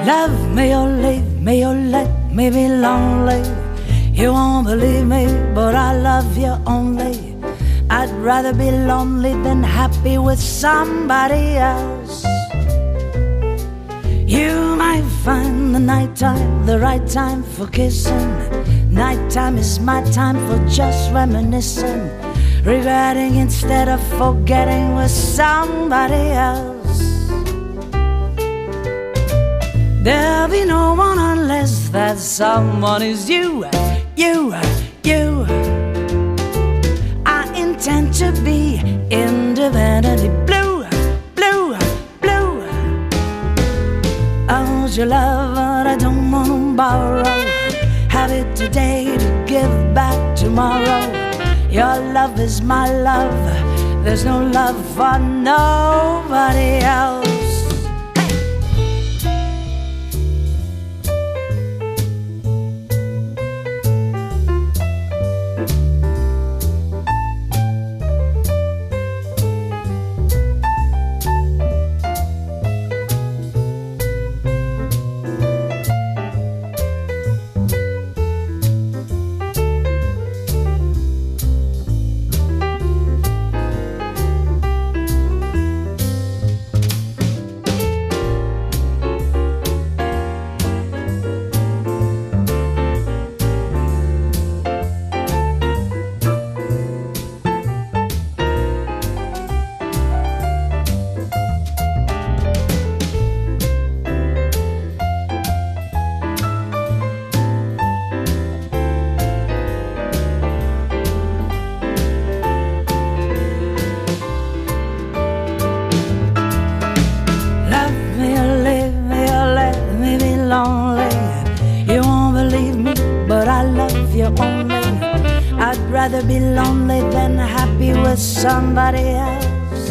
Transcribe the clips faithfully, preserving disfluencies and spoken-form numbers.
Love me or leave me or let me be lonely. You won't believe me, but I love you only. I'd rather be lonely than happy with somebody else. You might find the nighttime the right time for kissing. Nighttime is my time for just reminiscing, regretting instead of forgetting with somebody else. There'll be no one unless that someone is you, you, you. I intend to be independently blue, blue, blue. I want your love, but I don't want to borrow. Have it today to give back tomorrow. Your love is my love. There's no love for nobody else. You won't believe me, but I love you only. I'd rather be lonely than happy with somebody else.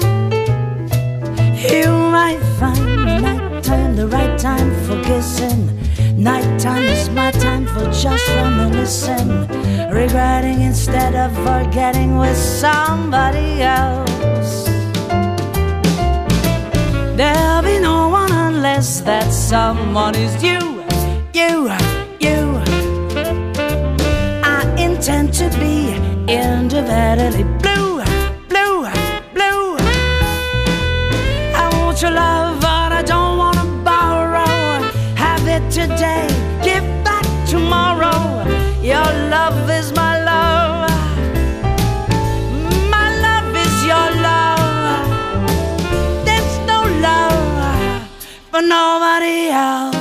You might find nighttime the right time for kissing. Nighttime is my time for just reminiscing, regretting instead of forgetting with somebody else. There'll be no one unless that someone is you, you, you. I intend to be independently blue, blue, blue. I want your love, but I don't want to borrow. Have it today, give back tomorrow. Your love is my love. My love is your love. There's no love for nobody else.